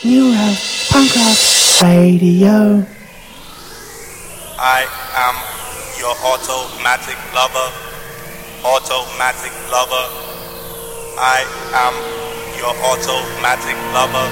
Neuro Punk Rock Radio. I am your automatic lover. Automatic lover. I am your automatic lover.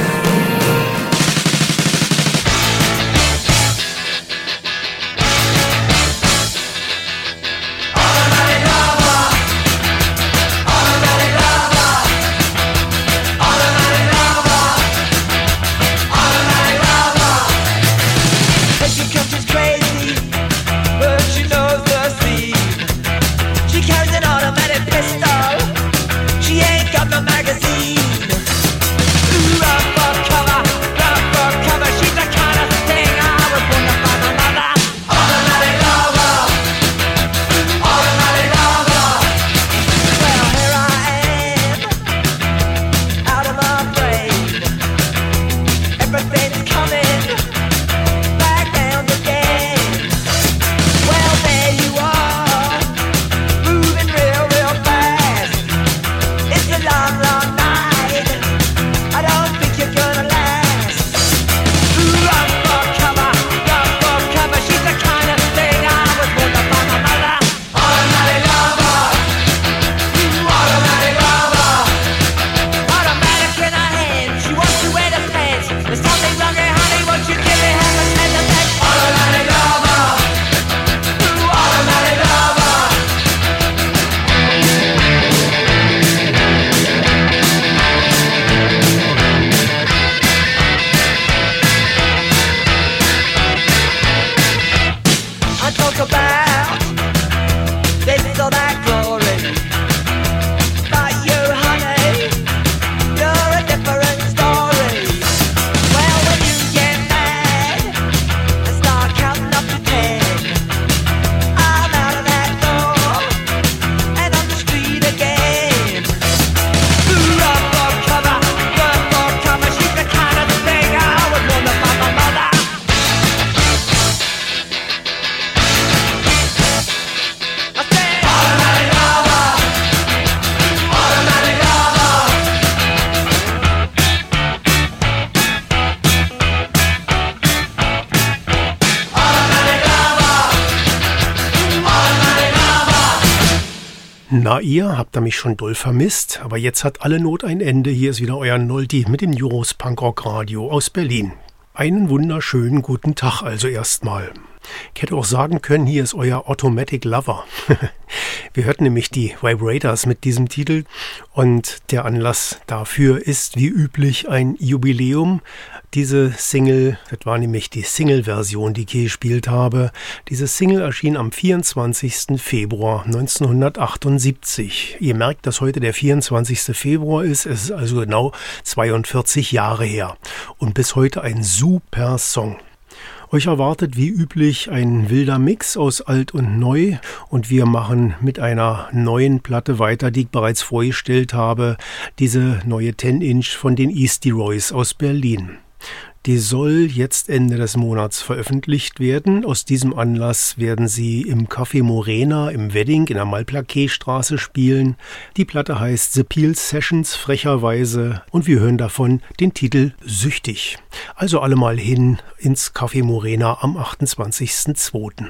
Na, ihr habt mich schon doll vermisst, aber jetzt hat alle Not ein Ende. Hier ist wieder euer Noldi mit dem Euros Punkrock Radio aus Berlin. Einen wunderschönen guten Tag also erstmal. Ich hätte auch sagen können, hier ist euer Automatic Lover. Wir hörten nämlich die Vibrators mit diesem Titel und der Anlass dafür ist wie üblich ein Jubiläum. Diese Single, das war nämlich die Single-Version, die ich hier gespielt habe. Diese Single erschien am 24. Februar 1978. Ihr merkt, dass heute der 24. Februar ist. Es ist also genau 42 Jahre her. Und bis heute ein super Song. Euch erwartet wie üblich ein wilder Mix aus alt und neu und wir machen mit einer neuen Platte weiter, die ich bereits vorgestellt habe, diese neue 10-Inch von den Eastie Roys aus Berlin. Die soll jetzt Ende des Monats veröffentlicht werden. Aus diesem Anlass werden sie im Café Morena im Wedding in der Malplaquet-Straße spielen. Die Platte heißt The Peel Sessions frecherweise und wir hören davon den Titel Süchtig. Also alle mal hin ins Café Morena am 28.02.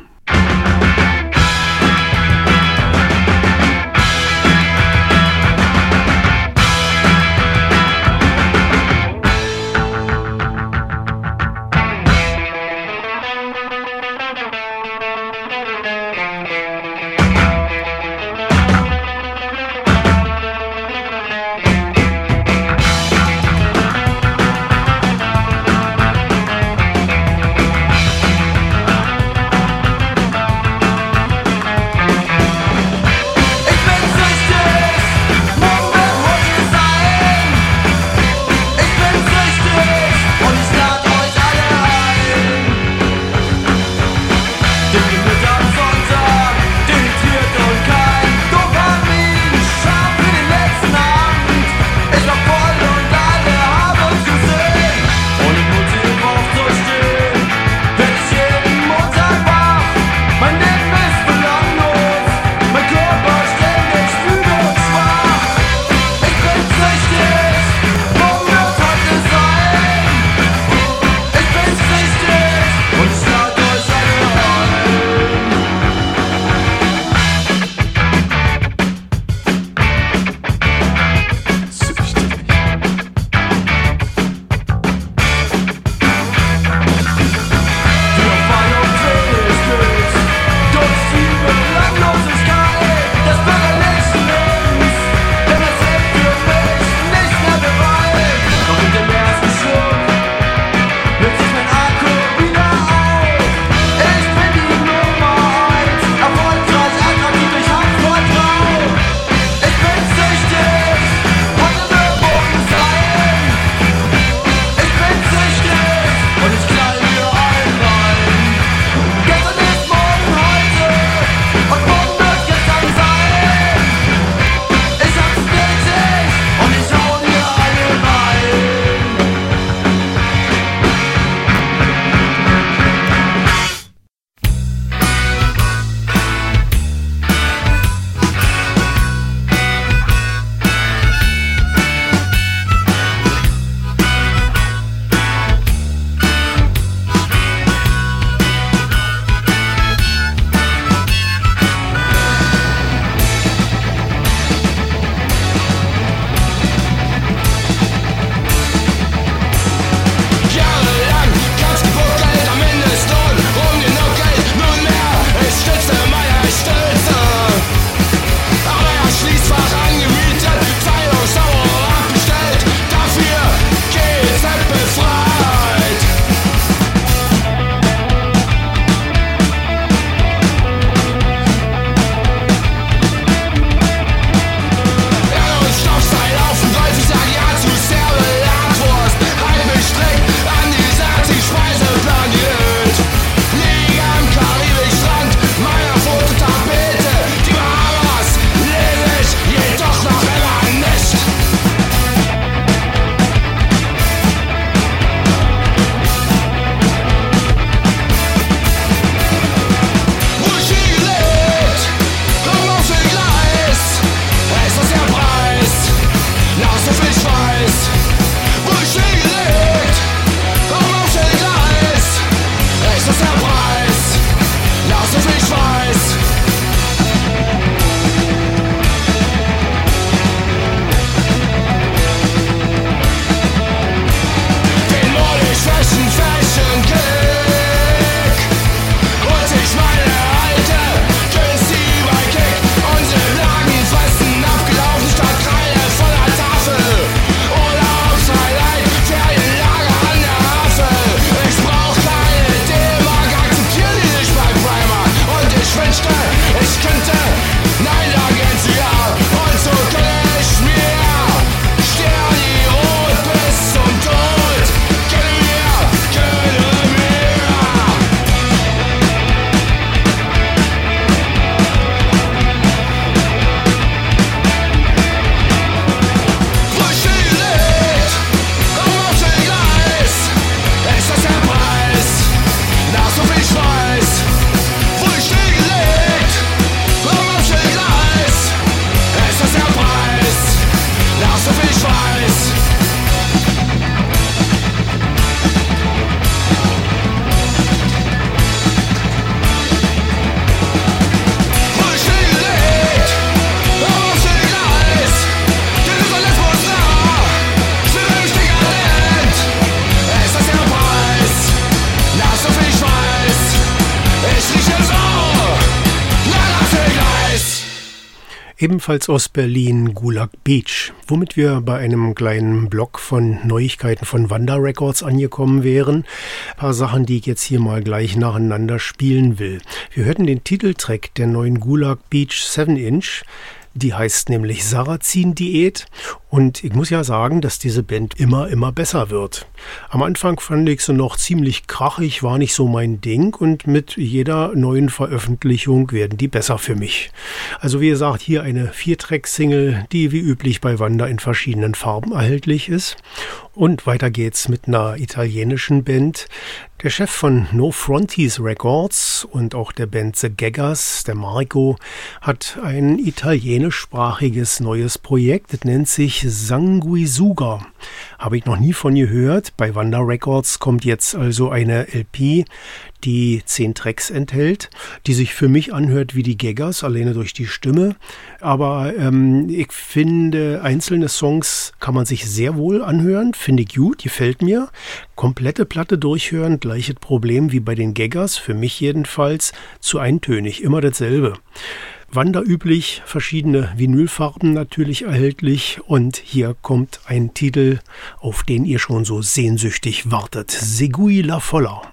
Ebenfalls aus Berlin Gulag Beach, womit wir bei einem kleinen Block von Neuigkeiten von Wanda Records angekommen wären. Ein paar Sachen, die ich jetzt hier mal gleich nacheinander spielen will. Wir hörten den Titeltrack der neuen Gulag Beach 7-Inch. Die heißt nämlich Sarrazin-Diät und ich muss ja sagen, dass diese Band immer besser wird. Am Anfang fand ich sie noch ziemlich krachig, war nicht so mein Ding und mit jeder neuen Veröffentlichung werden die besser für mich. Also wie gesagt, hier eine 4-Track-Single, die wie üblich bei Wanda in verschiedenen Farben erhältlich ist. Und weiter geht's mit einer italienischen Band. Der Chef von No Fronties Records und auch der Band The Gaggers, der Marco, hat ein italienischsprachiges neues Projekt. Das nennt sich Sanguisuga. Habe ich noch nie von gehört. Bei Wanda Records kommt jetzt also eine LP, die 10 Tracks enthält, die sich für mich anhört wie die Gaggers, alleine durch die Stimme. Aber ich finde, einzelne Songs kann man sich sehr wohl anhören, finde ich gut, gefällt mir. Komplette Platte durchhören, gleiches Problem wie bei den Gaggers, für mich jedenfalls, zu eintönig, immer dasselbe. Wanda üblich, verschiedene Vinylfarben natürlich erhältlich und hier kommt ein Titel, auf den ihr schon so sehnsüchtig wartet. Segui la Folla.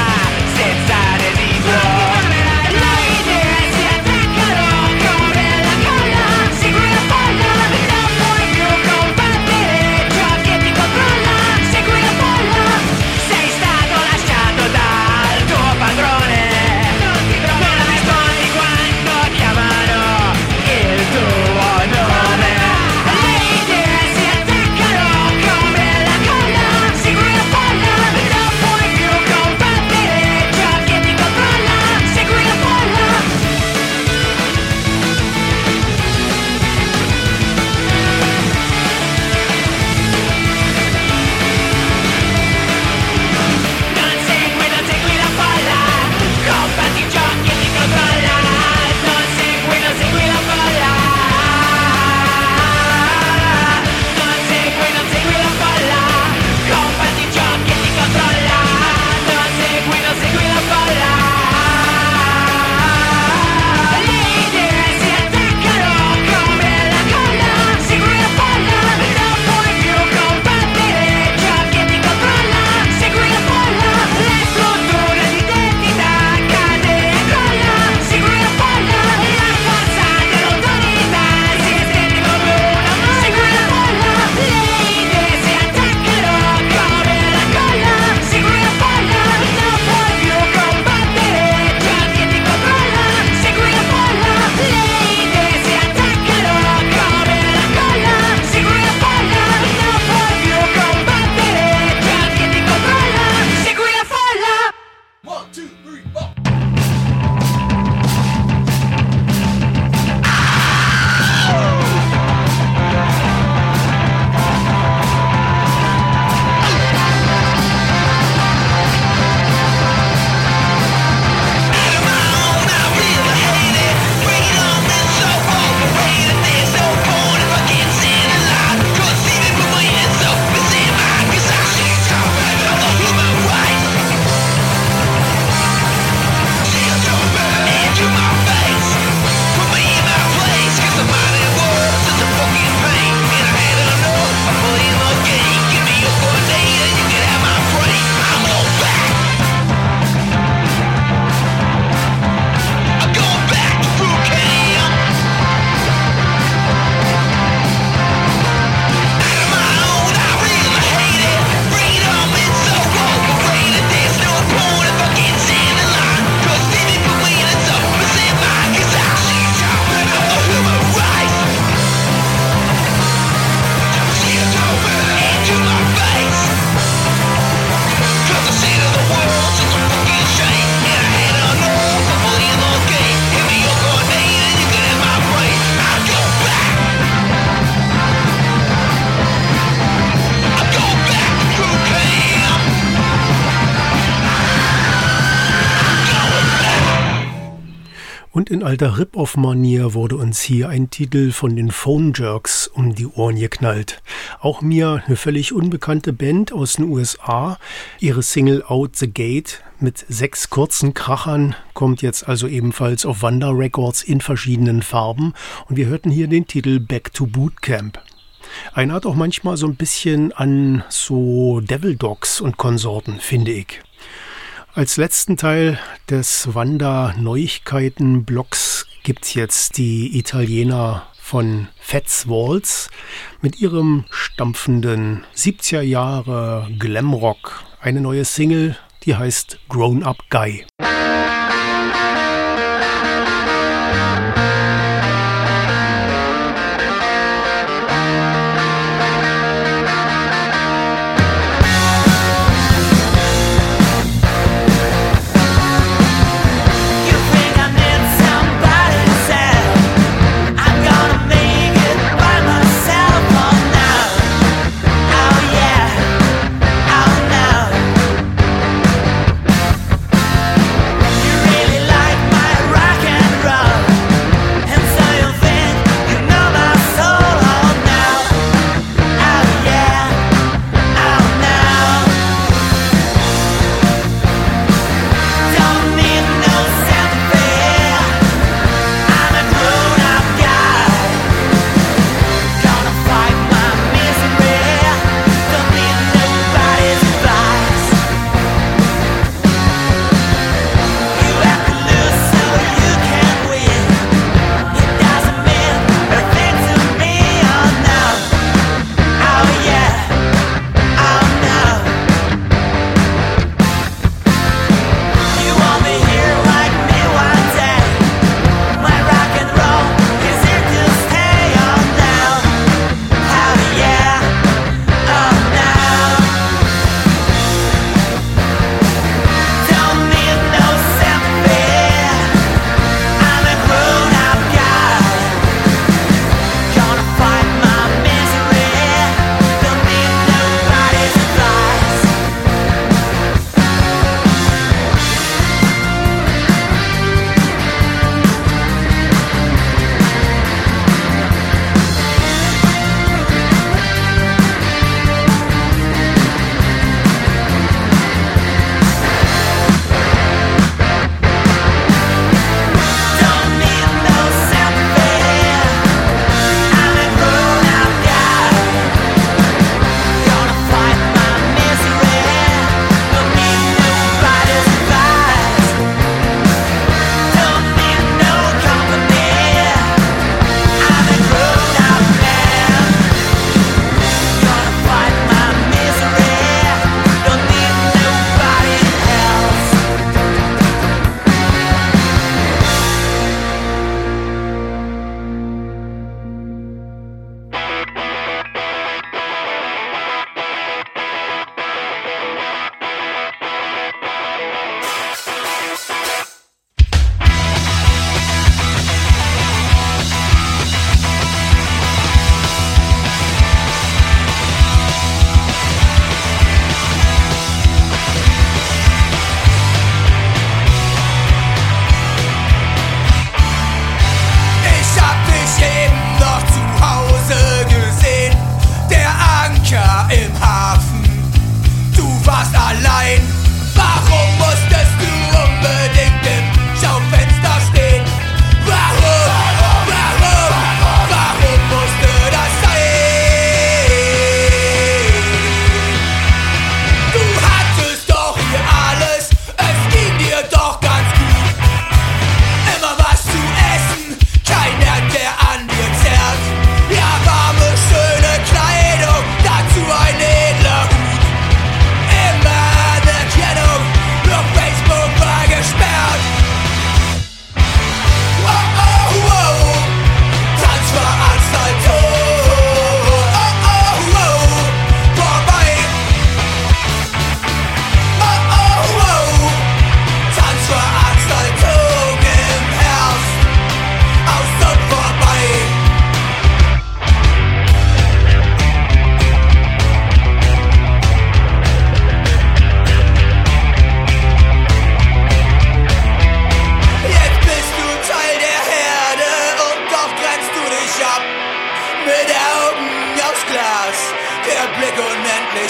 Senza residuo, la idea si attaccano come la Und in alter Rip-Off-Manier wurde uns hier ein Titel von den Phone Jerks um die Ohren geknallt. Auch mir eine völlig unbekannte Band aus den USA. Ihre Single Out the Gate mit 6 kurzen Krachern kommt jetzt also ebenfalls auf Wanda Records in verschiedenen Farben. Und wir hörten hier den Titel Back to Bootcamp. Erinnert auch manchmal so ein bisschen an so Devil Dogs und Konsorten, finde ich. Als letzten Teil des Wanda-Neuigkeiten-Blocks gibt's jetzt die Italiener von Fats Waltz mit ihrem stampfenden 70er Jahre Glamrock. Eine neue Single, die heißt Grown Up Guy. Oh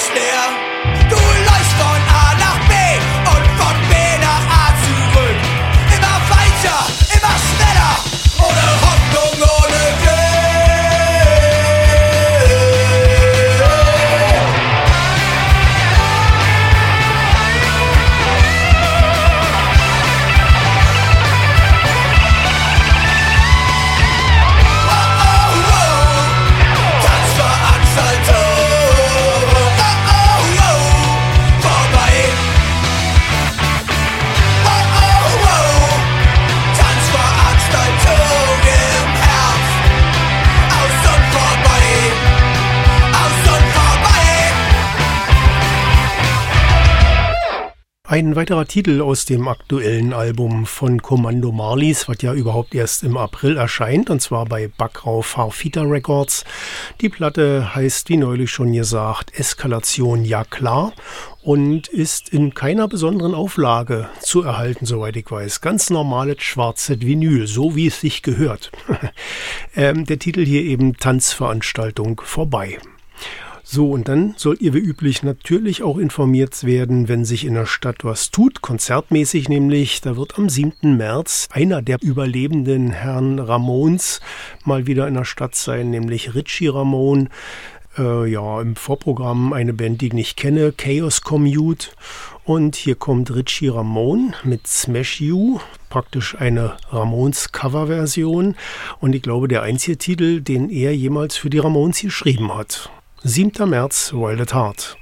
kommst näher. Du läufst von A nach B und von B nach A zurück. Immer weiter, immer schneller, ohne Hoffnung, ohne Glück. Ein weiterer Titel aus dem aktuellen Album von Kommando Marlies, was ja überhaupt erst im April erscheint, und zwar bei Backrau Farfita Records. Die Platte heißt, wie neulich schon gesagt, Eskalation ja klar und ist in keiner besonderen Auflage zu erhalten, soweit ich weiß. Ganz normales schwarzes Vinyl, so wie es sich gehört. Der Titel hier eben Tanzveranstaltung vorbei. So, und dann sollt ihr wie üblich natürlich auch informiert werden, wenn sich in der Stadt was tut, konzertmäßig nämlich. Da wird am 7. März einer der überlebenden Herrn Ramones mal wieder in der Stadt sein, nämlich Richie Ramone. Im Vorprogramm eine Band, die ich nicht kenne, Chaos Commute. Und hier kommt Richie Ramone mit Smash You, praktisch eine Ramones-Coverversion. Und ich glaube, der einzige Titel, den er jemals für die Ramones geschrieben hat. 7. März, Wild at Heart.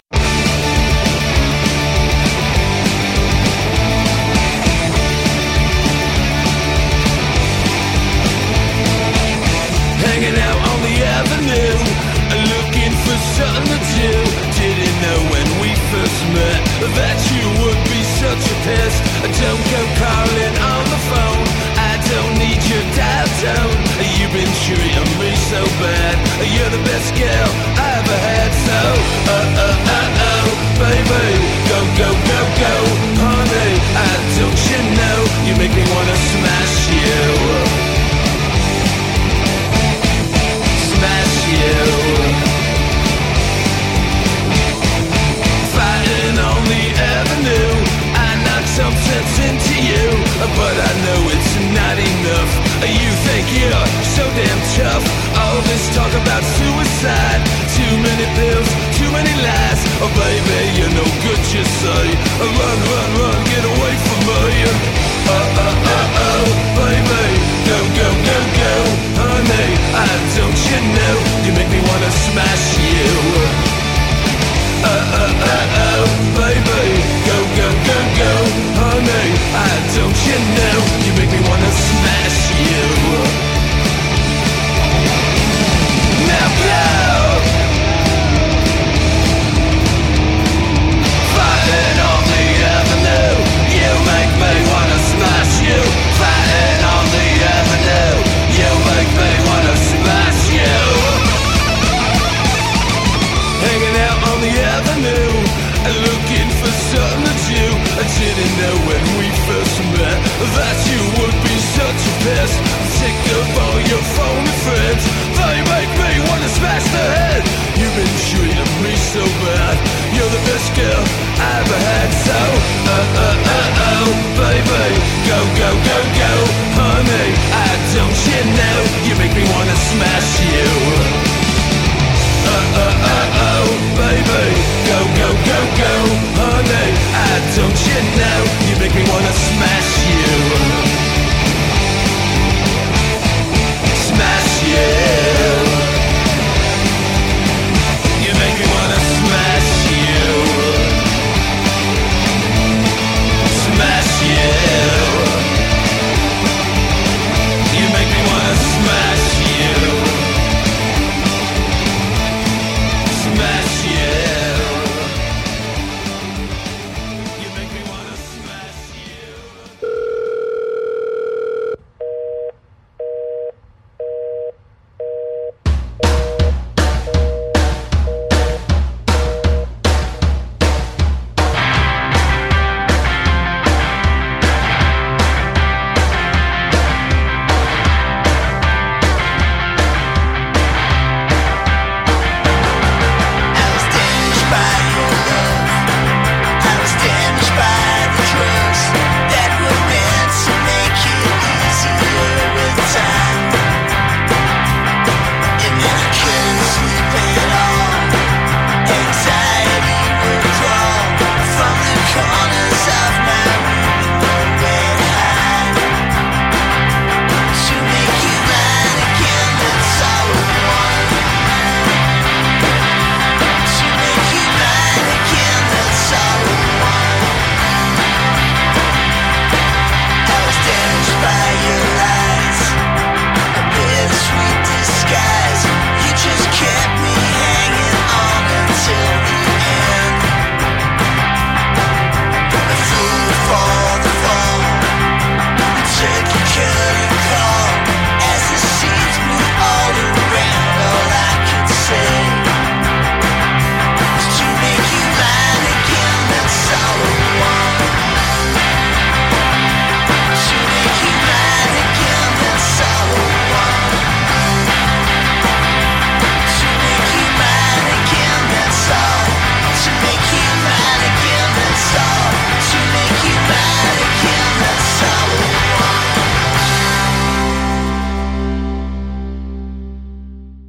Hanging out on the avenue, looking for something to do. Didn't know when we first met that you would be such a pest. Don't go calling on the phone, I don't need your dial tone. You've been treating me so bad, you're the best girl I ever had. So, baby, go, go, go, go. Honey, don't you know, you make me wanna smash you. Smash you. Fighting on the avenue, I knocked some sense into you, but I know it's not enough. You think you're so damn tough. All this talk about suicide, too many pills, too many lies. Oh baby, you're no good, you say. Run, run, run, get away from me. Baby, go, go, go, go. Honey, don't you know, you make me wanna smash you. Baby, go, go, go, go. Honey, don't you know, you make me wanna smash you. Now go. Fighting on the avenue, you make me wanna smash you. Fighting on the avenue, you make me wanna smash you. Hanging out on the avenue, looking for something to do. I didn't know when we first met that you would be such a pest. Sick of all your phony friends, they make me wanna smash their head. You've been treating me so bad, you're the best girl I ever had. So, baby, go, go, go, go. Honey, don't you know, you make me wanna smash you. Baby, go, go, go, go. Honey, don't you know, you make me wanna smash you. Smash you. You make me wanna smash you. Smash you.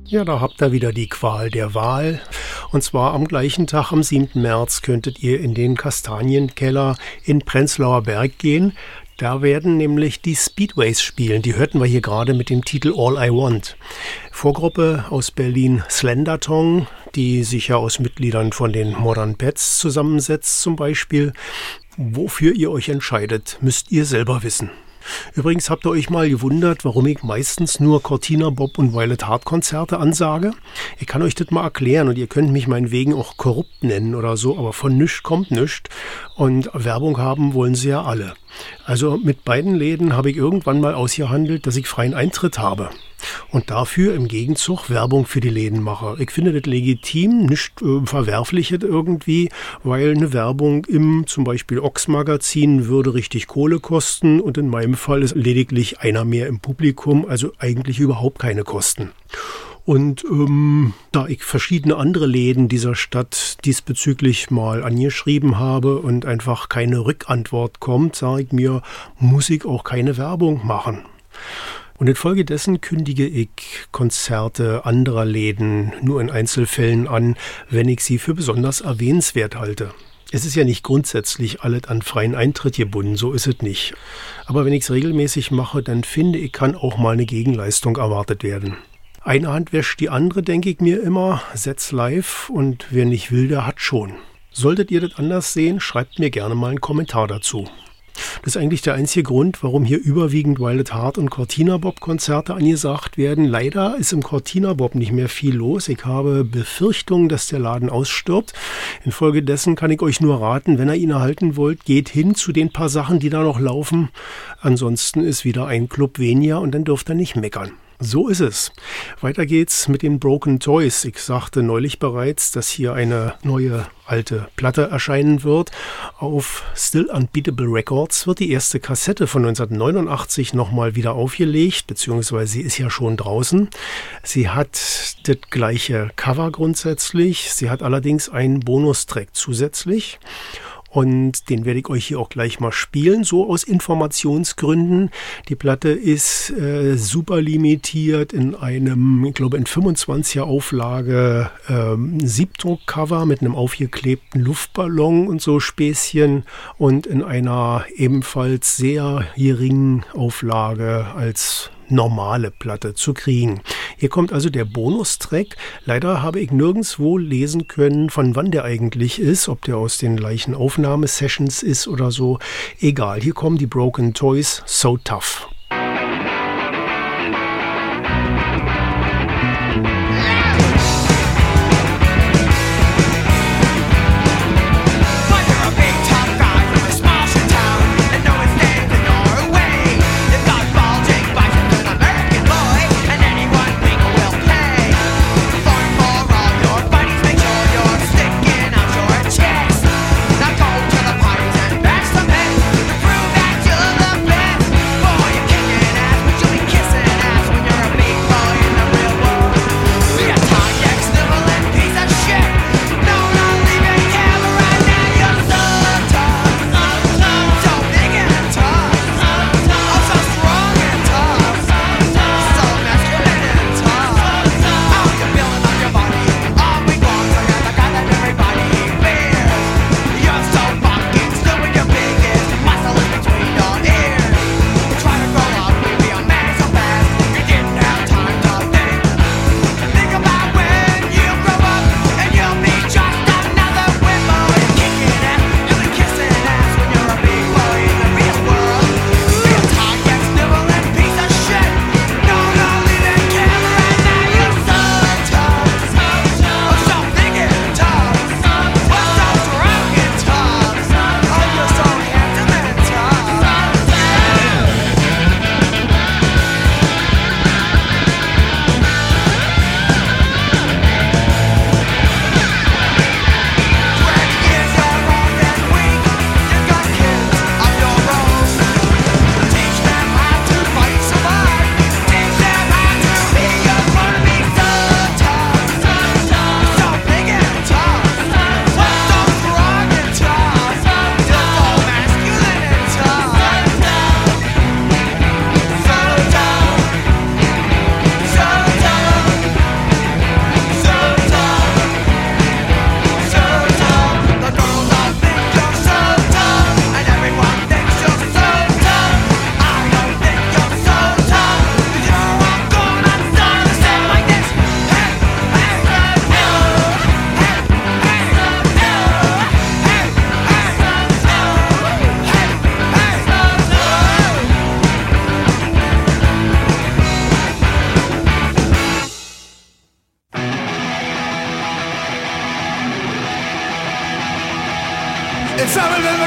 Ja, da habt ihr wieder die Qual der Wahl. Und zwar am gleichen Tag, am 7. März, könntet ihr in den Kastanienkeller in Prenzlauer Berg gehen. Da werden nämlich die Speedways spielen. Die hörten wir hier gerade mit dem Titel All I Want. Vorgruppe aus Berlin Slendertongue, die sich ja aus Mitgliedern von den Modern Pets zusammensetzt zum Beispiel. Wofür ihr euch entscheidet, müsst ihr selber wissen. Übrigens habt ihr euch mal gewundert, warum ich meistens nur Cortina Bob und Violet Heart Konzerte ansage? Ich kann euch das mal erklären und ihr könnt mich meinetwegen auch korrupt nennen oder so, aber von nichts kommt nichts und Werbung haben wollen sie ja alle. Also mit beiden Läden habe ich irgendwann mal ausgehandelt, dass ich freien Eintritt habe und dafür im Gegenzug Werbung für die Läden mache. Ich finde das legitim, nicht verwerfliches irgendwie, weil eine Werbung im zum Beispiel Ochs-Magazin würde richtig Kohle kosten und in meinem Fall ist lediglich einer mehr im Publikum, also eigentlich überhaupt keine Kosten. Und da ich verschiedene andere Läden dieser Stadt diesbezüglich mal angeschrieben habe und einfach keine Rückantwort kommt, sage ich mir, muss ich auch keine Werbung machen. Und infolgedessen kündige ich Konzerte anderer Läden nur in Einzelfällen an, wenn ich sie für besonders erwähnenswert halte. Es ist ja nicht grundsätzlich alles an freien Eintritt gebunden, so ist es nicht. Aber wenn ich es regelmäßig mache, dann finde ich, kann auch mal eine Gegenleistung erwartet werden. Eine Hand wäscht die andere, denke ich mir immer, setz live und wer nicht will, der hat schon. Solltet ihr das anders sehen, schreibt mir gerne mal einen Kommentar dazu. Das ist eigentlich der einzige Grund, warum hier überwiegend Violet Heart und Cortina Bob Konzerte angesagt werden. Leider ist im Cortina Bob nicht mehr viel los. Ich habe Befürchtungen, dass der Laden ausstirbt. Infolgedessen kann ich euch nur raten, wenn ihr ihn erhalten wollt, geht hin zu den paar Sachen, die da noch laufen. Ansonsten ist wieder ein Club weniger und dann dürft ihr nicht meckern. So ist es. Weiter geht's mit den Broken Toys. Ich sagte neulich bereits, dass hier eine neue alte Platte erscheinen wird. Auf Still Unbeatable Records wird die erste Kassette von 1989 nochmal wieder aufgelegt, beziehungsweise sie ist ja schon draußen. Sie hat das gleiche Cover grundsätzlich. Sie hat allerdings einen Bonustrack zusätzlich. Und den werde ich euch hier auch gleich mal spielen, so aus Informationsgründen. Die Platte ist super limitiert in einem, ich glaube in 25er Auflage Siebdruckcover mit einem aufgeklebten Luftballon und so Späßchen und in einer ebenfalls sehr geringen Auflage als normale Platte zu kriegen. Hier kommt also der Bonustrack. Leider habe ich nirgendwo lesen können, von wann der eigentlich ist, ob der aus den gleichen Aufnahmesessions ist oder so. Egal, hier kommen die Broken Toys, So Tough. You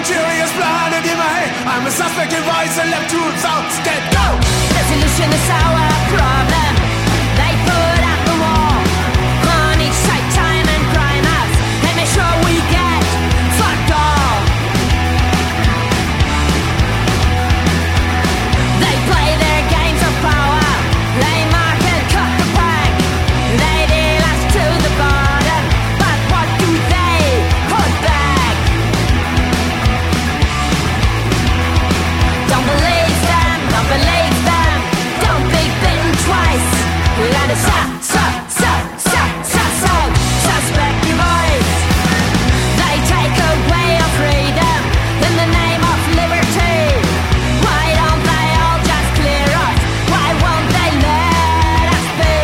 Manchuria's planted in my head. I'm a suspect in vice and left two thoughts dead. Go! Resolution is our problem. They put up the wall on each side, time and crime us, and make sure we get fucked all. They play their games of power. They mark and cut the pack. They deal us to the bottom. But what do they hold back? Don't believe them, don't believe them. Don't be bitten twice. Let us suspect your voice. They take away our freedom in the name of liberty. Why don't they all just clear us? Why won't they let us be?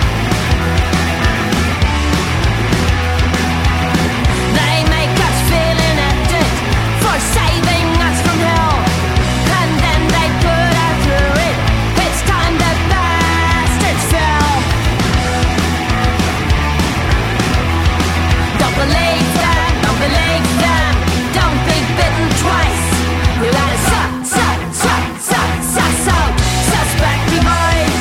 They make us feel inactive for saving us from hell, and then they put us through it. It's time the bastards fell. Don't believe them, don't believe them. Don't be bitten twice. We gotta suspect your voice.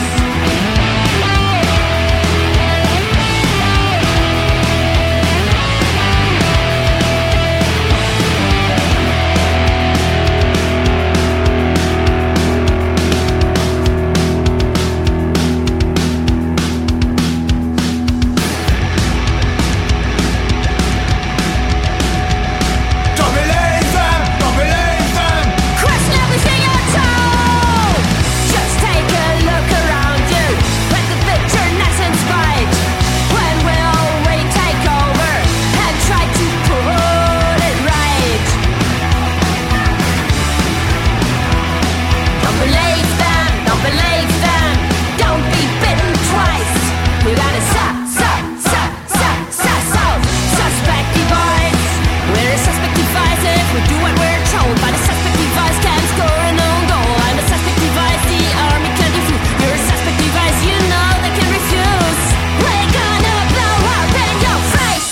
Don't believe them, don't believe them. Question everything you're told. Just take a look around you. Let the picture nice and bright. When will we take over and try to put it right? Don't believe them, don't believe them. Don't be bitten twice. We gotta suspect device. We're a suspect device if we do what we're told. But a suspect device can score an own goal. I'm a suspect device, the army can defuse. You're a suspect device, you know they can refuse. We're gonna blow up in your face.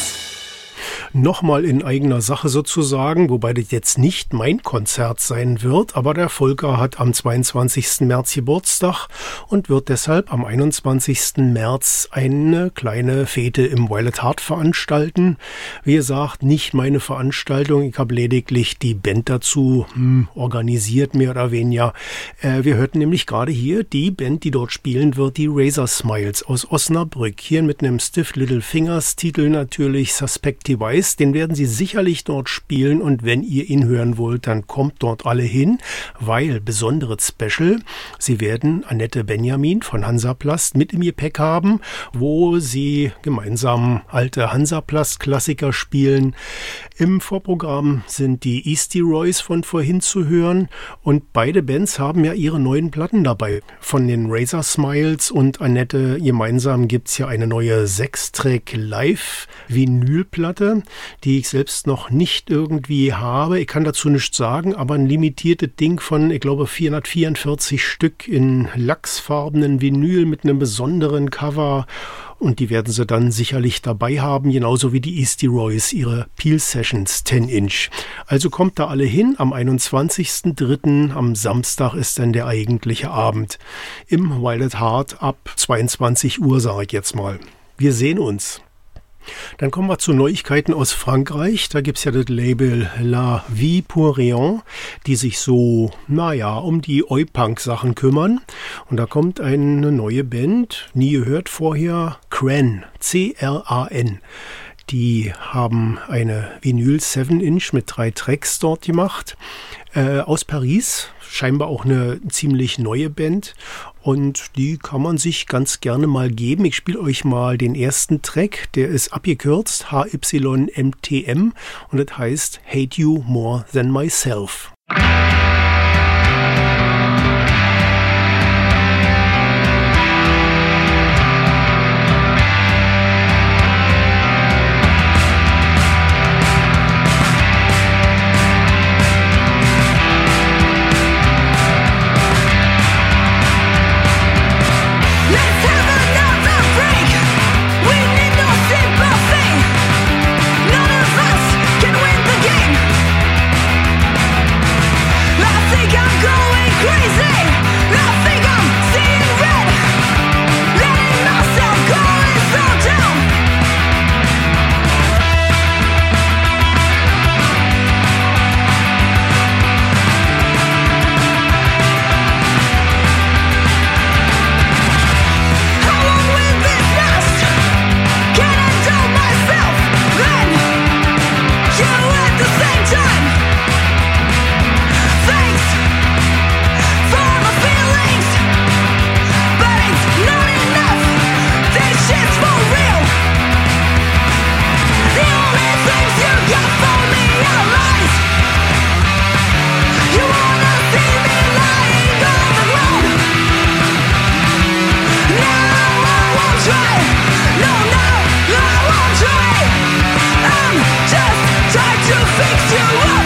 Nochmal in eigener Sache sozusagen, wobei das jetzt nicht mein Konzert sein wird, aber der Volker hat am 22. März Geburtstag und wird deshalb am 21. März eine kleine Fete im Violet Heart veranstalten. Wie gesagt, nicht meine Veranstaltung, ich habe lediglich die Band dazu organisiert, mehr oder weniger. Wir hörten nämlich gerade hier die Band, die dort spielen wird, die Razor Smiles aus Osnabrück. Hier mit einem Stiff Little Fingers Titel natürlich Suspect Device. Den werden sie sicherlich dort spielen und wenn ihr ihn hören wollt, dann kommt dort alle hin, weil besonderes Special, sie werden Annette Benjamin von Hansaplast mit im Gepäck haben, wo sie gemeinsam alte Hansaplast-Klassiker spielen. Im Vorprogramm sind die Eastie Roys von vorhin zu hören und beide Bands haben ja ihre neuen Platten dabei. Von den Razor Smiles und Annette gemeinsam gibt's ja eine neue 6-Track Live-Vinylplatte, die ich selbst noch nicht irgendwie habe. Ich kann dazu nichts sagen, aber ein limitiertes Ding von, ich glaube, 444 Stück in lachsfarbenen Vinyl mit einem besonderen Cover. Und die werden sie dann sicherlich dabei haben, genauso wie die Eastie Roys, ihre Peel Sessions 10-Inch. Also kommt da alle hin, am 21.03. am Samstag ist dann der eigentliche Abend. Im Violet Heart ab 22 Uhr, sage ich jetzt mal. Wir sehen uns. Dann kommen wir zu Neuigkeiten aus Frankreich. Da gibt's ja das Label La Vie pour Rien, die sich so, um die Oi-Punk-Sachen kümmern. Und da kommt eine neue Band, nie gehört vorher, Cran, C-R-A-N. Die haben eine Vinyl 7-Inch mit 3 Tracks dort gemacht. Aus Paris, scheinbar auch eine ziemlich neue Band. Und die kann man sich ganz gerne mal geben. Ich spiele euch mal den ersten Track, der ist abgekürzt, HYMTM. Und das heißt Hate You More Than Myself. None of us can win the game. fix you up.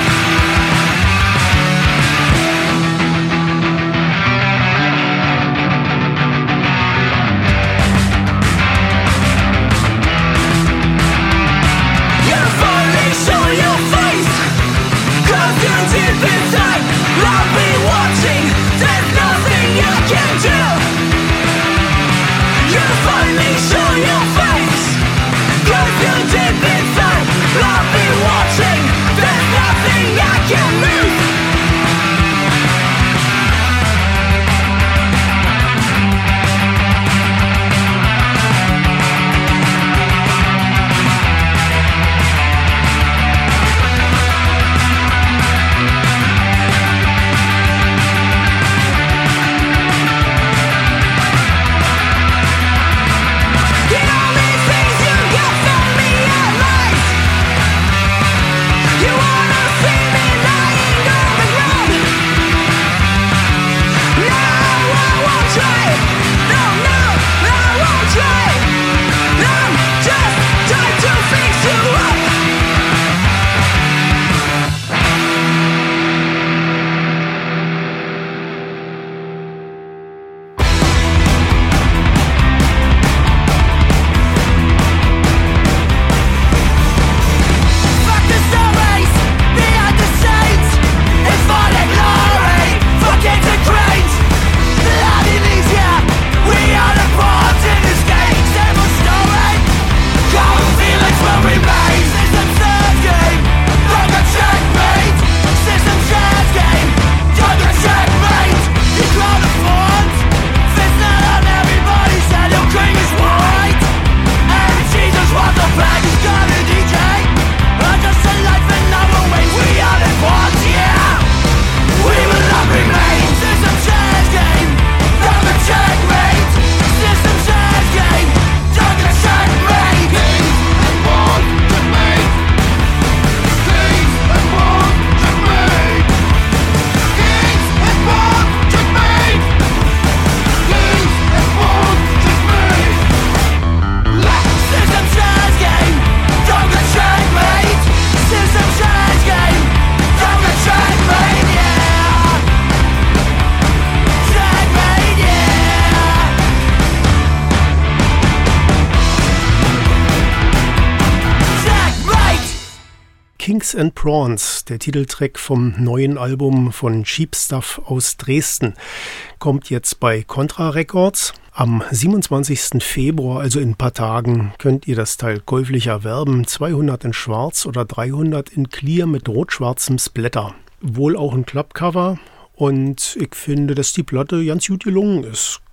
Kings and Prawns, der Titeltrack vom neuen Album von Cheap Stuff aus Dresden, kommt jetzt bei Contra Records. Am 27. Februar, also in ein paar Tagen, könnt ihr das Teil käuflich erwerben. 200 in Schwarz oder 300 in Clear mit rot-schwarzem Splatter. Wohl auch ein Clubcover. Und ich finde, dass die Platte ganz gut gelungen ist.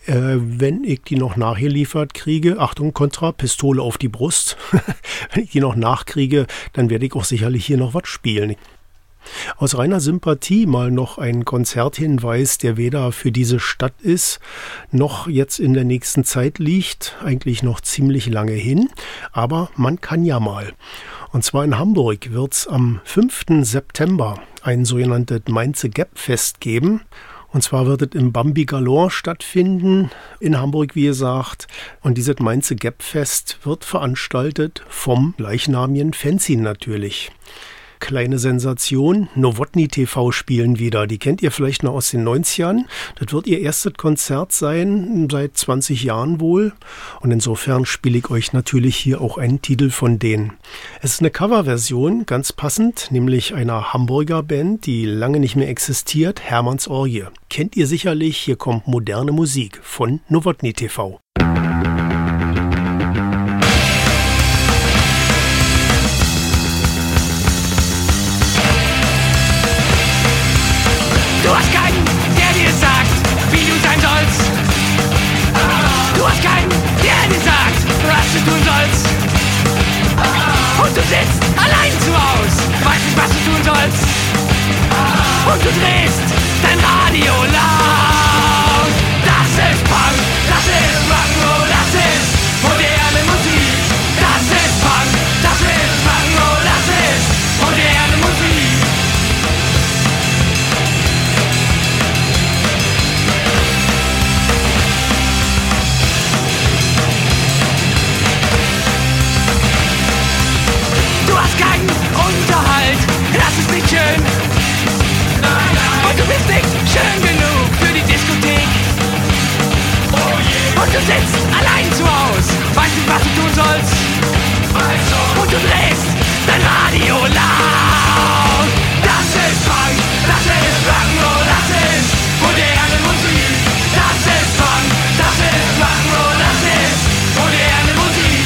Wenn ich die noch nachgeliefert kriege, Achtung, Contra, Pistole auf die Brust. Wenn ich die noch nachkriege, dann werde ich auch sicherlich hier noch was spielen. Aus reiner Sympathie mal noch ein Konzerthinweis, der weder für diese Stadt ist, noch jetzt in der nächsten Zeit liegt. Eigentlich noch ziemlich lange hin, aber man kann ja mal. Und zwar in Hamburg wird es am 5. September ein sogenanntes Mainze Gap Fest geben. Und zwar wird es im Bambi Galore stattfinden, in Hamburg wie gesagt. Und dieses Mainze Gap Fest wird veranstaltet vom gleichnamigen Fanzine natürlich. Kleine Sensation, Nowotny TV spielen wieder. Die kennt ihr vielleicht noch aus den 90ern. Das wird ihr erstes Konzert sein, seit 20 Jahren wohl. Und insofern spiele ich euch natürlich hier auch einen Titel von denen. Es ist eine Coverversion, ganz passend, nämlich einer Hamburger Band, die lange nicht mehr existiert, Hermanns Orgie. Kennt ihr sicherlich, hier kommt moderne Musik von Nowotny TV. Du hast keinen, der dir sagt, wie du sein sollst. Du hast keinen, der dir sagt, was du tun sollst. Und du sitzt allein zu Hause, weißt nicht, was du tun sollst. Und du drehst dein Radio laut. Das ist Punk, das ist Rock'n'Roll, das ist moderne Musik. Das ist Punk, das ist Rock'n'Roll, das ist moderne Musik. Du hast keinen Unterhalt, sitzt allein zu Haus, weißt nicht, was du tun sollst. Und du drehst dein Radio laut. Das ist Punk, das ist Rock'n'Roll, das ist moderne Musik. Das ist Punk, das ist Rock'n'Roll, das ist moderne Musik.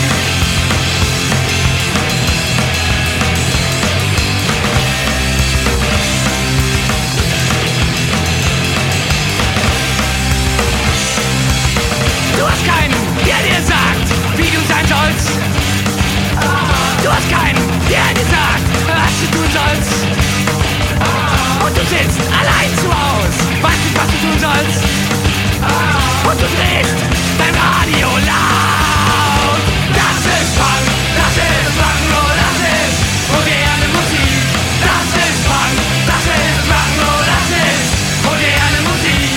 Du hast keinen, der dir sagt, wie du sein sollst. Du hast keinen, der dir sagt, was du tun sollst. Und du sitzt allein zu Hause, weißt nicht, was du tun sollst. Und du drehst dein Radio laut. Das ist Punk, das ist Rock'n'Roll, das ist moderne Musik. Das ist Punk, das ist Rock'n'Roll, das ist moderne Musik.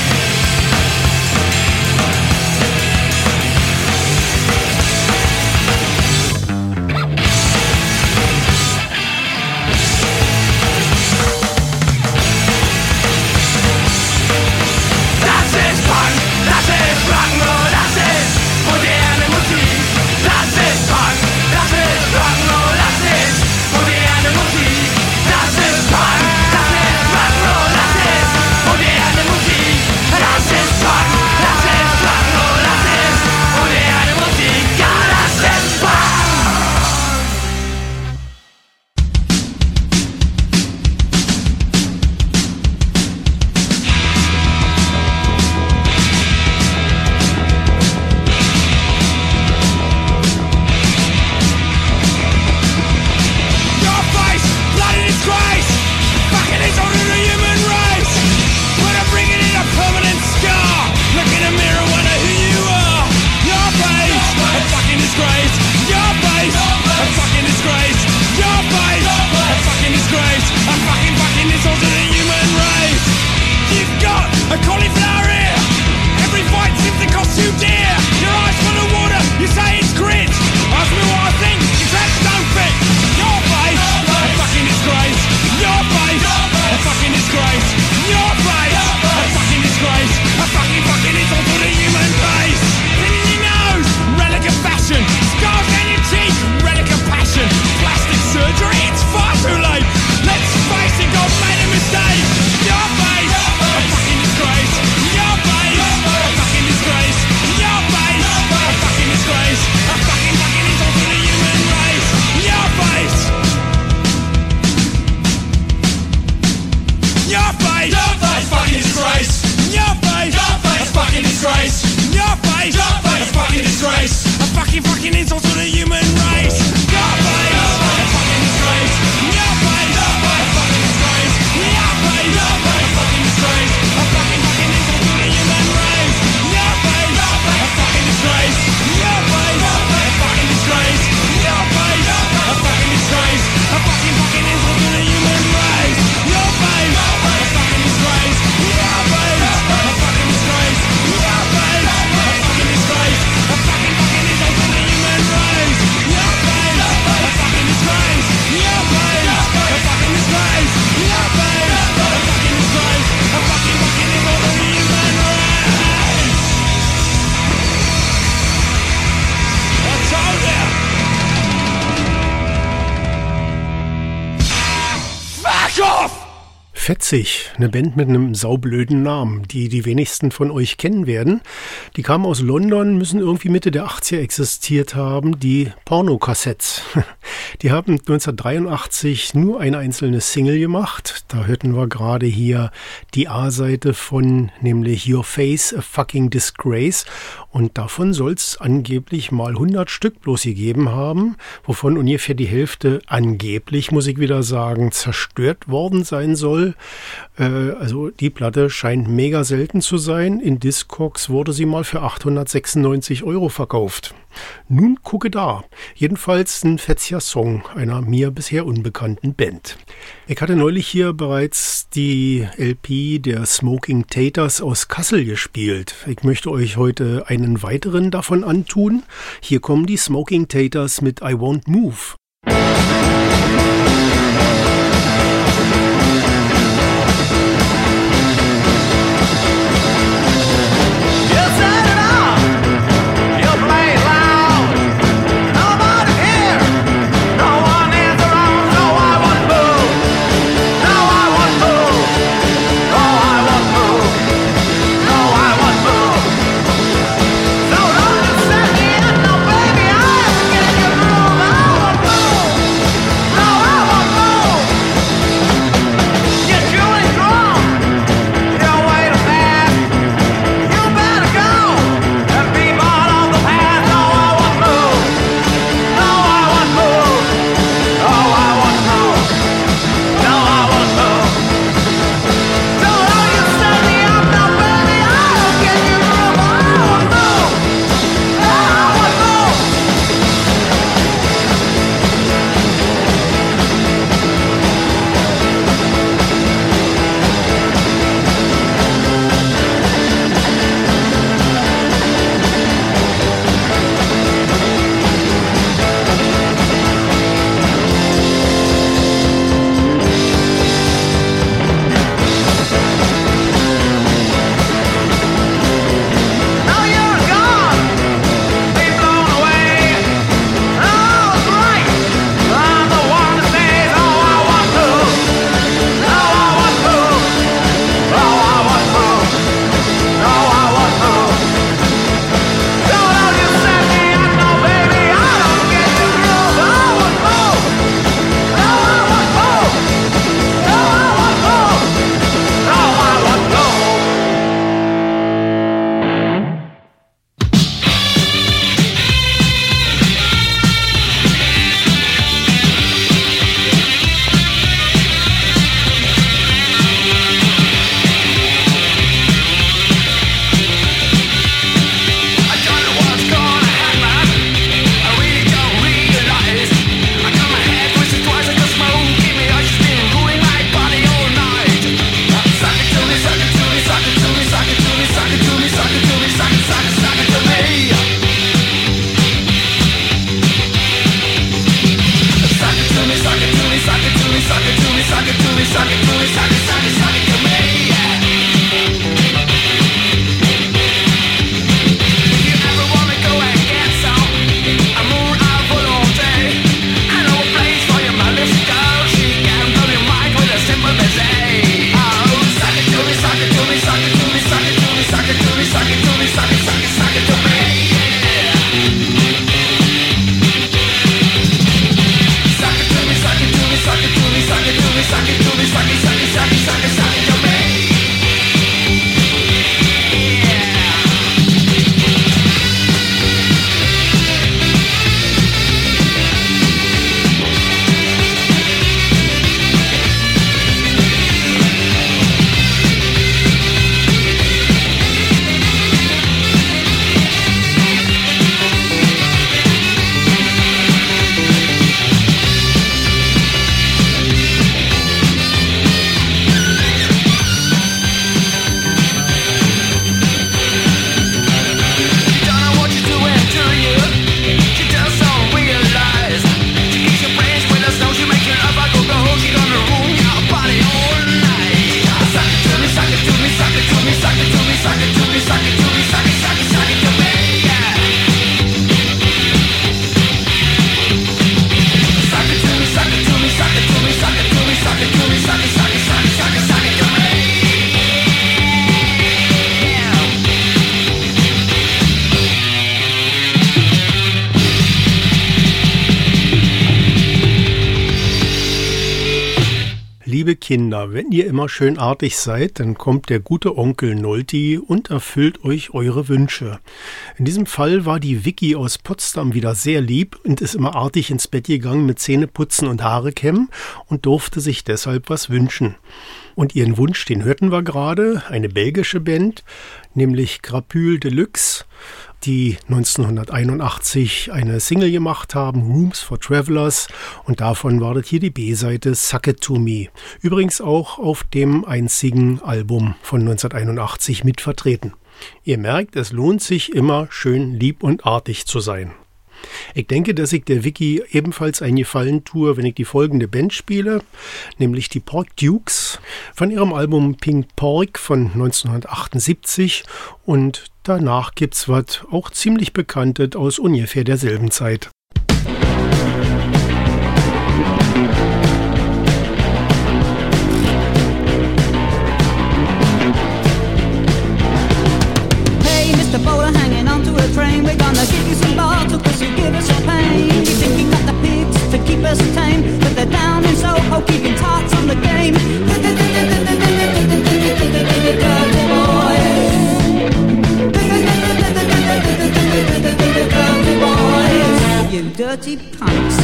Fetzig, eine Band mit einem saublöden Namen, die die wenigsten von euch kennen werden. Die kamen aus London, müssen irgendwie Mitte der 80er existiert haben, die Pornokassettes. Die haben 1983 nur eine einzelne Single gemacht. Da hörten wir gerade hier die A-Seite von, nämlich Your Face, a Fucking Disgrace. Und davon soll es angeblich mal 100 Stück bloß gegeben haben, wovon ungefähr die Hälfte angeblich, muss ich wieder sagen, zerstört worden sein soll. Also die Platte scheint mega selten zu sein. In Discogs wurde sie mal für 896 € verkauft. Nun gucke da. Jedenfalls ein fetziger Song einer mir bisher unbekannten Band. Ich hatte neulich hier bereits die LP der Smoking Taters aus Kassel gespielt. Ich möchte euch heute einen weiteren davon antun. Hier kommen die Smoking Taters mit I Won't Move. liebe Kinder, wenn ihr immer schön artig seid, dann kommt der gute Onkel Nolti und erfüllt euch eure Wünsche. In diesem Fall war die Vicky aus Potsdam wieder sehr lieb und ist immer artig ins Bett gegangen mit Zähneputzen und Haare kämmen und durfte sich deshalb was wünschen. Und ihren Wunsch, den hörten wir gerade, eine belgische Band, nämlich Crapule Deluxe, die 1981 eine Single gemacht haben, Rooms for Travelers, und davon war das hier die B-Seite Suck It To Me. Übrigens auch auf dem einzigen Album von 1981 mit vertreten. Ihr merkt, es lohnt sich immer schön lieb und artig zu sein. Ich denke, dass ich der Vicky ebenfalls einen Gefallen tue, wenn ich die folgende Band spiele, nämlich die Pork Dukes von ihrem Album Pink Pork von 1978, und danach gibt's was auch ziemlich Bekanntes aus ungefähr derselben Zeit. Hey, Mr. Bowler, hanging on to a train. We're gonna give you some bottle, cause you give us some pain. You think you got the pigs to keep us tame, but they're down in Soho, keeping tarts on the game. Dirty boys, you dirty punks.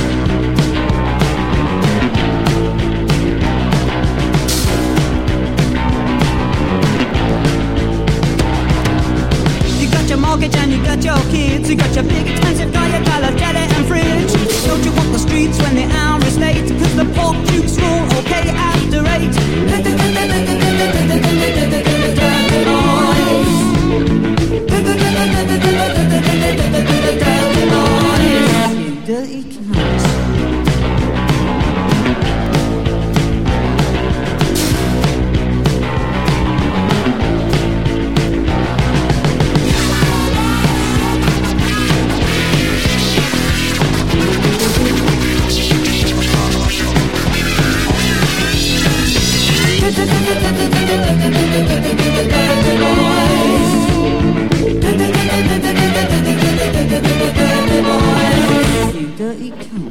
Your mortgage and you got your kids. You got your big expensive car, your dollar jelly and fridge. Don't you walk the streets when the hour is late, cause the Pork Dukes rule okay after 8. Dirty boys, you dirty cunts. Dirty cunt.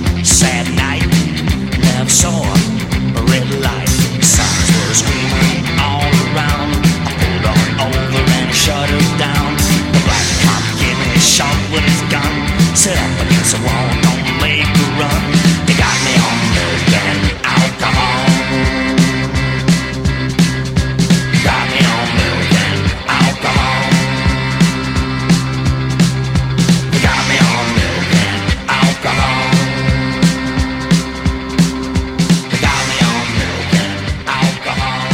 saw a red light. Signs were screaming. it up against the wall and don't make a run. They got me on milk and alcohol. Got me on milk and alcohol. They got me on milk and alcohol. They got me on milk and alcohol.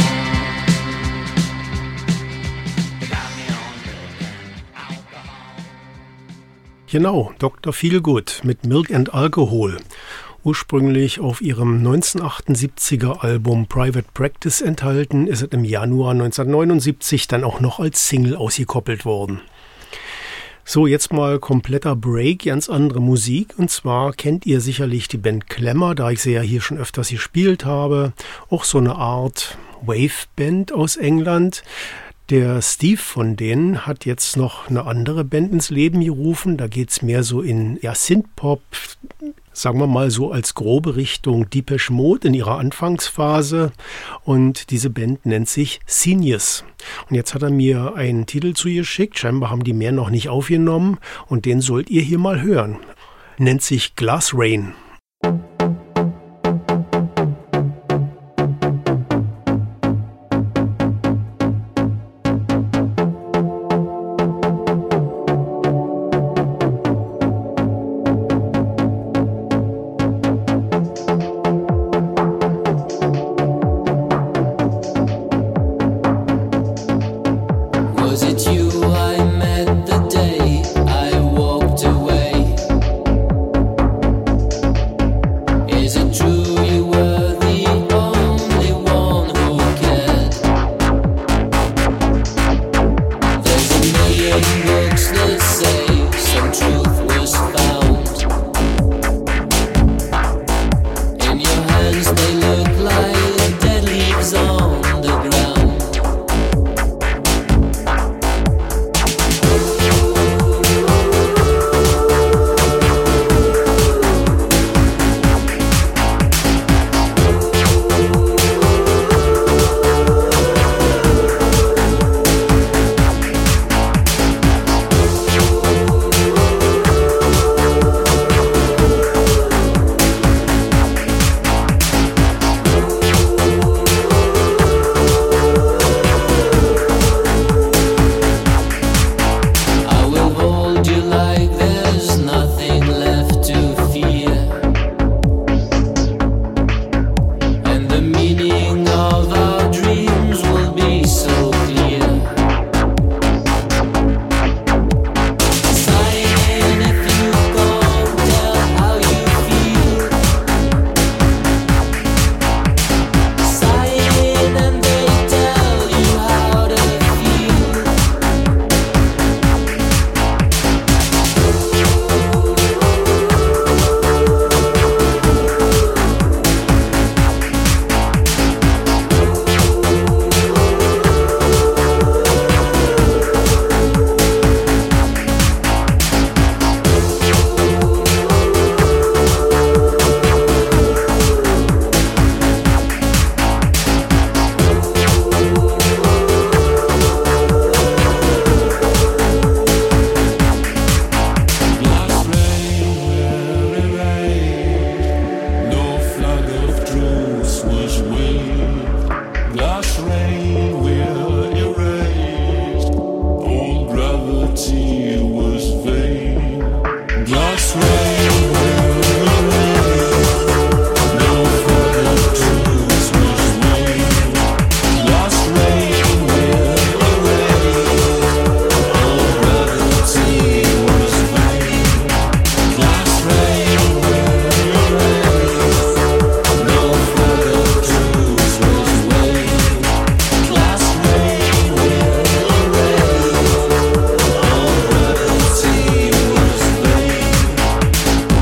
They got me on milk and alcohol. Genau, Dr. Feelgood mit Milk and Alcohol. Ursprünglich auf ihrem 1978er Album Private Practice enthalten, ist es im Januar 1979 dann auch noch als Single ausgekoppelt worden. So, jetzt mal kompletter Break, ganz andere Musik. Und zwar kennt ihr sicherlich die Band Klemmer, da ich sie ja hier schon öfters gespielt habe. Auch so eine Art Wave-Band aus England. Der Steve von denen hat jetzt noch eine andere Band ins Leben gerufen. Da geht es mehr so in Synthpop, sagen wir mal so als grobe Richtung Depeche Mode in ihrer Anfangsphase. Und diese Band nennt sich Seniors. Und jetzt hat er mir einen Titel zugeschickt. Scheinbar haben die mehr noch nicht aufgenommen. Und den sollt ihr hier mal hören. Nennt sich Glass Rain. Was it you I met the day I walked away? Is it true you were the only one who cared? There's a million books that say some truth was found. In your hands they look like dead leaves on the ground. I will hold you like there's nothing left to fear, and the meaning of our dreams will be so clear. Sighing if you can't tell how you feel. Sighing and they tell you how to feel. Glass rain will erase. No flood of truth was waved. Glass rain will erase. All gravity was vain. Glass rain will erase. No flood of truth was waved. Glass rain will erase. All gravity was vain. Glass rain will erase. No flood of truth was waved. Glass rain will erase. All gravity was vain.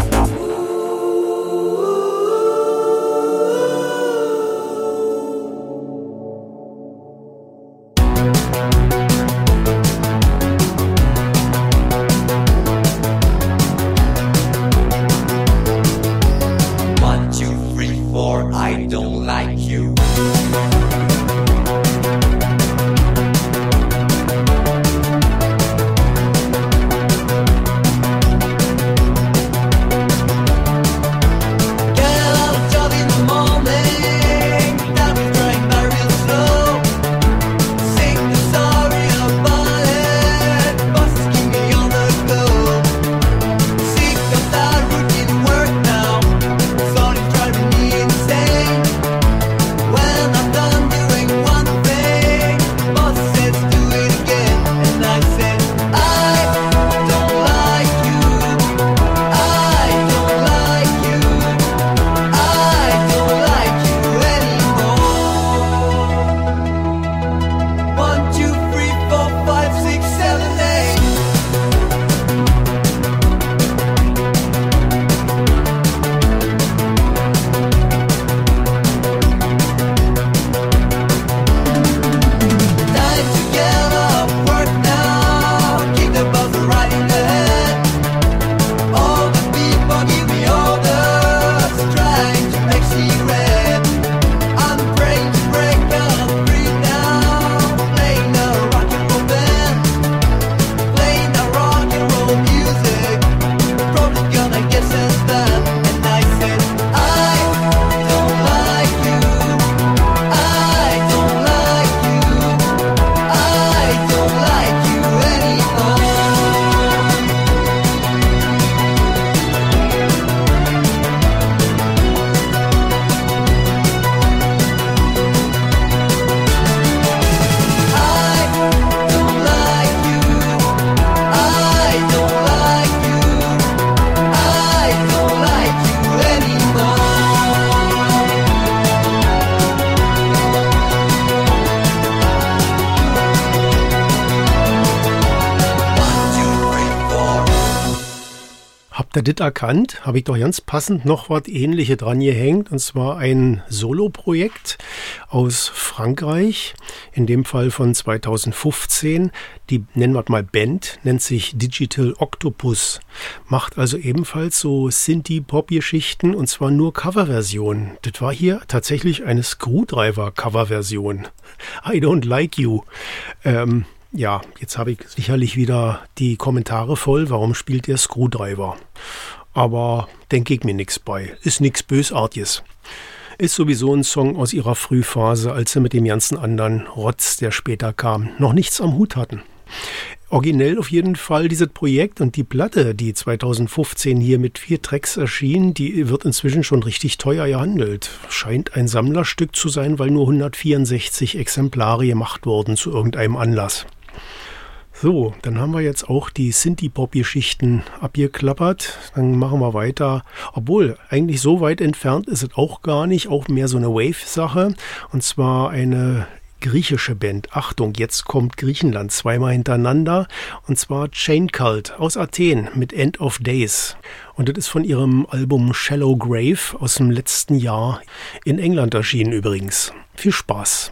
Habt ihr das erkannt? Habe ich doch ganz passend noch was Ähnliches dran gehängt. Und zwar ein Solo-Projekt aus Frankreich, in dem Fall von 2015. Die nennen wir mal Band, nennt sich Digital Octopus. Macht also ebenfalls so Synthie-Pop-Geschichten und zwar nur Coverversionen. Das war hier tatsächlich eine Screwdriver-Coverversion. I Don't Like You. Ja, jetzt habe ich sicherlich wieder die Kommentare voll, warum spielt ihr Screwdriver? Aber denke ich mir nichts bei. Ist nichts Bösartiges. Ist sowieso ein Song aus ihrer Frühphase, als sie mit dem ganzen anderen Rotz, der später kam, noch nichts am Hut hatten. Originell auf jeden Fall dieses Projekt und die Platte, die 2015 hier mit 4 Tracks erschien, die wird inzwischen schon richtig teuer gehandelt. Scheint ein Sammlerstück zu sein, weil nur 164 Exemplare gemacht wurden zu irgendeinem Anlass. So, dann haben wir jetzt auch die Synthie-Pop-Geschichten abgeklappert. Dann machen wir weiter. Obwohl, eigentlich so weit entfernt ist es auch gar nicht. Auch mehr so eine Wave-Sache. Und zwar eine griechische Band. Achtung, jetzt kommt Griechenland zweimal hintereinander. Und zwar Chain Cult aus Athen mit End of Days. Und das ist von ihrem Album Shallow Grave aus dem letzten Jahr in England erschienen übrigens. Viel Spaß.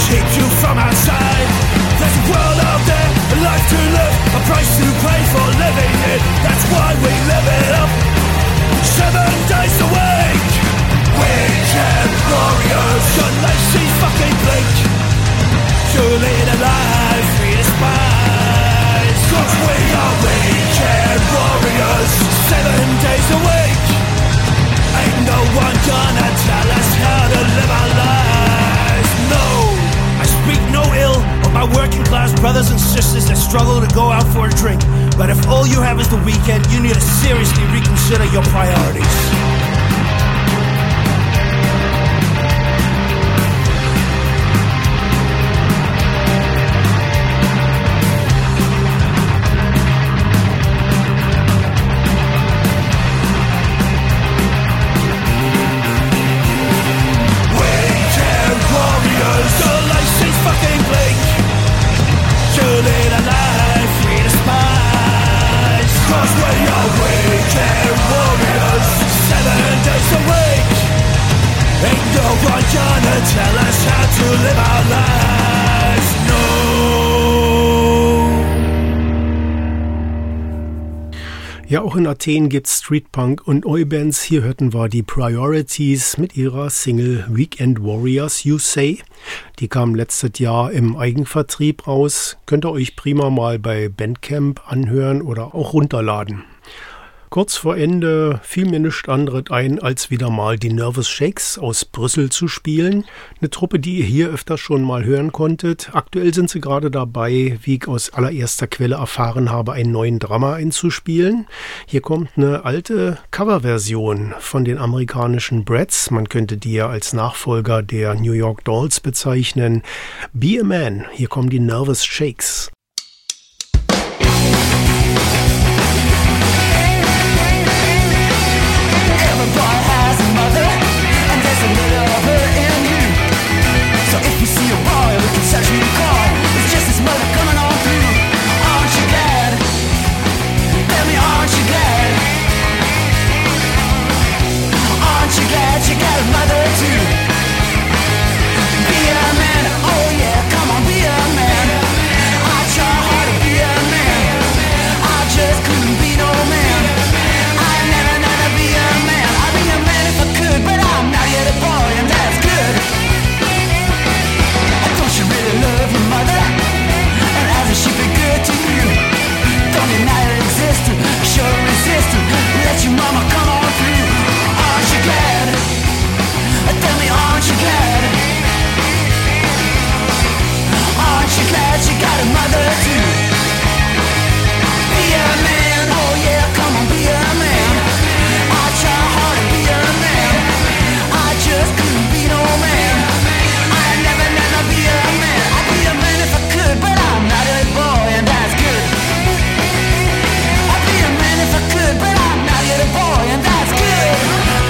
keep you from outside. There's a world out there, a life to live, a price to pay for living it. That's why we live it up 7 days a week. Weekend warriors, your lazy fucking blink. To lead a life we despise. 'Cause we are weekend warriors, 7 days a week. Ain't no one gonna tell us how to live our lives. No, I speak no ill of my working class brothers and sisters that struggle to go out for a drink. But if all you have is the weekend, you need to seriously reconsider your priorities. Tell us how to live our lives. No. Ja, auch in Athen gibt's Streetpunk und Oi-Bands. Hier hörten wir die Priorities mit ihrer Single Weekend Warriors You Say. Die kam letztes Jahr im Eigenvertrieb raus. Könnt ihr euch prima mal bei Bandcamp anhören oder auch runterladen. Kurz vor Ende fiel mir nichts anderes ein, als wieder mal die Nervous Shakes aus Brüssel zu spielen. Eine Truppe, die ihr hier öfter schon mal hören konntet. Aktuell sind sie gerade dabei, wie ich aus allererster Quelle erfahren habe, einen neuen Drummer einzuspielen. Hier kommt eine alte Coverversion von den amerikanischen Bratz. Man könnte die ja als Nachfolger der New York Dolls bezeichnen. Be a Man. Hier kommen die Nervous Shakes. Search me the car, it's just this mother coming on through. Aren't you glad? Tell me, aren't you glad? Aren't you glad you got a mother too? Be a man, oh yeah, come on, be a man. I try hard to be a man, I just couldn't be no man. I never be a man. I'd be a man if I could, but I'm not yet a boy, and that's good. You really love your mother, and hasn't she been good to you? Don't deny her existence, show her resistance. Let your mama come on through. Aren't you glad? Tell me, aren't you glad? Aren't you glad you got a mother too? Be a man, oh yeah, come on, be a man. I try hard to be a man, I just couldn't be no man. Be a man, I'd be a man if I could, but I'm not a boy, and that's good. I'd be a man if I could, but I'm not yet a boy, and that's good.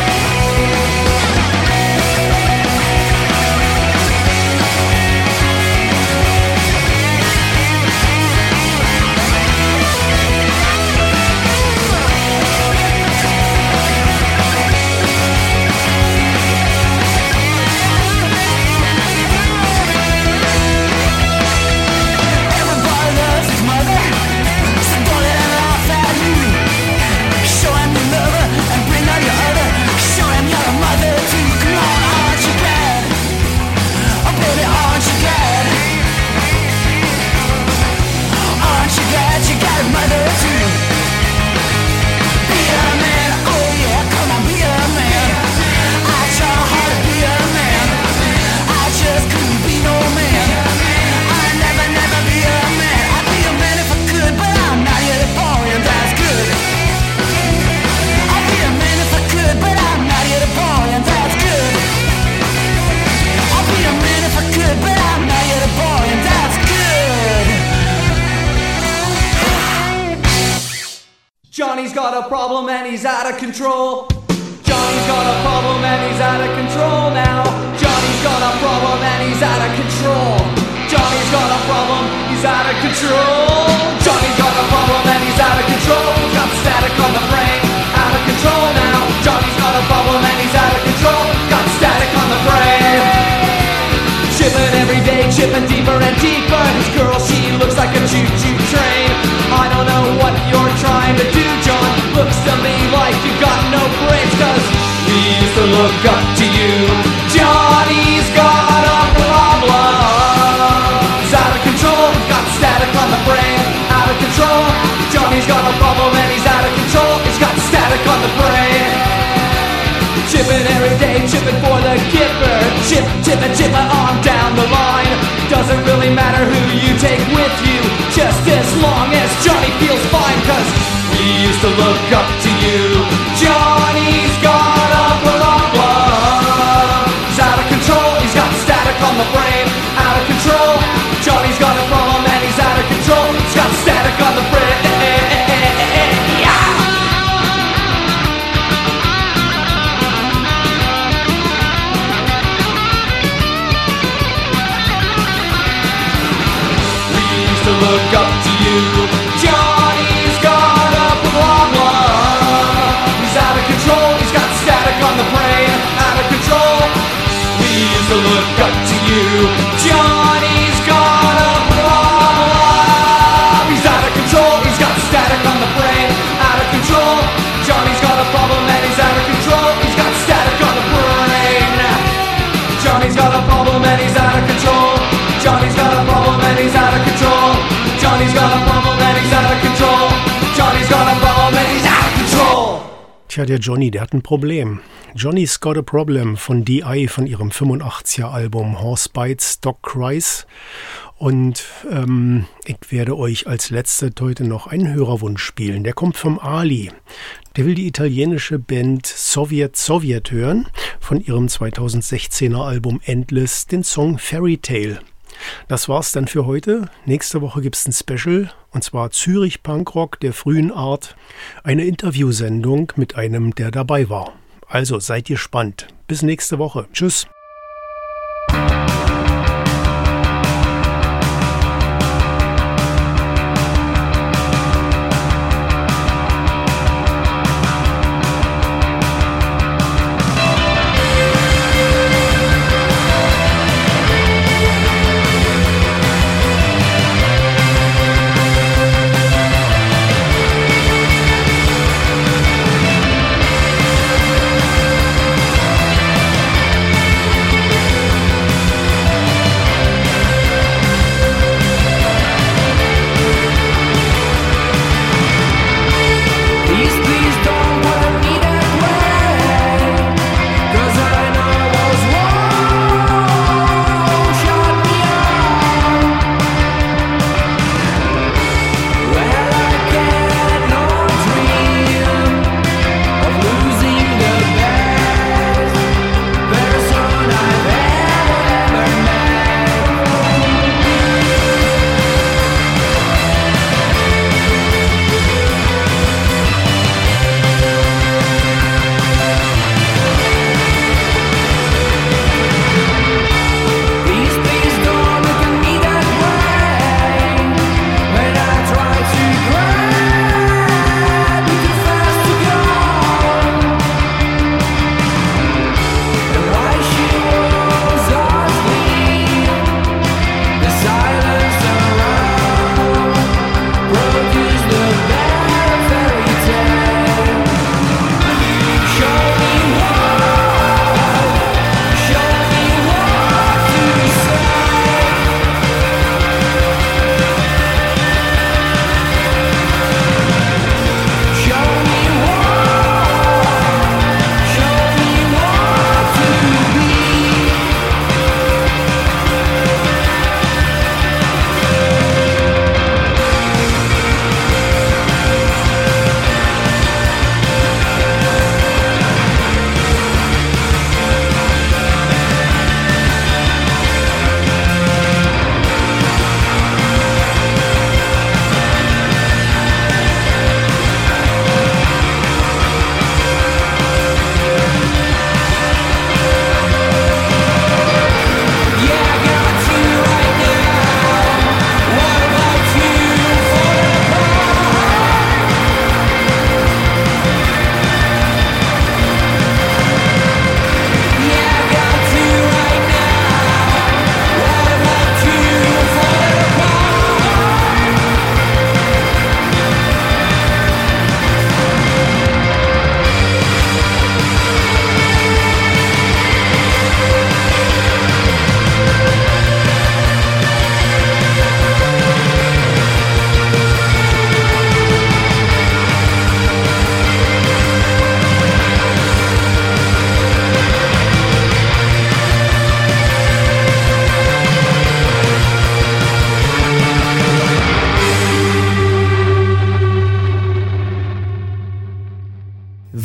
Johnny's got a problem and he's out of control. Johnny's got a problem and he's out of control now. Johnny's got a problem and he's out of control. Johnny's got a problem, he's out of control. Johnny's got a problem and he's out of control. He's got static on the brain, out of control now. Johnny's got a problem and he's out of control. Got static on the brain. Chillin' every day, to me like you got no brains, cause we used to look up to you. Johnny's got a problem. He's out of control, he's got static on the brain. Out of control, Johnny's got a problem and he's out of control. He's got static on the brain. Chipping every day, chipping for the kipper. Chipper on down the line. Doesn't really matter who you take with you, just as long as Johnny feels fine, cause we used to look up to you. Johnny's got a problem. He's out of control, he's got static on the brain. Out of control, Johnny's got a problem and he's out of control. He's got static on the brain. Look up to you. Johnny's got a problem. He's out of control, he's got static on the brain. Out of control, we used to look up to you. Johnny's got a problem. He's out of control, he's got static on the brain. Out of control, Johnny's got a problem and he's out of control. He's got static on the brain. Johnny's got a problem and he's out of control. Johnny's got a problem and he's out of control. Johnny's got a problem and he's out of control. Johnny's got a problem and he's out of control. Tja, der Johnny, der hat ein Problem. Johnny's Got a Problem von DI, von ihrem 85er-Album Horse Bites, Dog Cries. Und ich werde euch als letztes heute noch einen Hörerwunsch spielen. Der kommt vom Ali. Der will die italienische Band Soviet hören. Von ihrem 2016er Album Endless den Song Fairy Tale. Das war's dann für heute. Nächste Woche gibt's ein Special, und zwar Zürich Punkrock der frühen Art. Eine Interviewsendung mit einem, der dabei war. Also seid gespannt. Bis nächste Woche. Tschüss.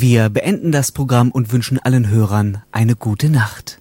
Wir beenden das Programm und wünschen allen Hörern eine gute Nacht.